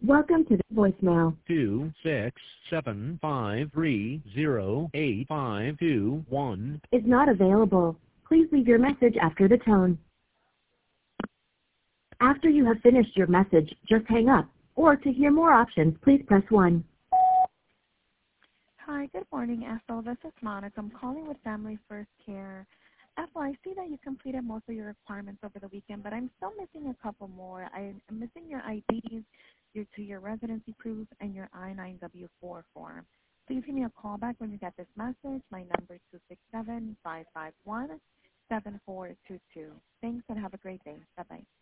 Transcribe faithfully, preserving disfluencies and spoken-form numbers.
Welcome to the voicemail. two six seven five three zero eight five two one Is not available. Please leave your message after the tone. After you have finished your message, just hang up. Or to hear more options, please press one. Hi, good morning, Ethel. This is Monica. I'm calling with Family First Care. Ethel, I see that you completed most of your requirements over the weekend, but I'm still missing a couple more. I'm missing your I Ds, your two-year residency proof, and your I nine W four form. Please give me a call back when you get this message. My number is two six seven, five five one, seven four two two. Thanks and have a great day. Bye-bye.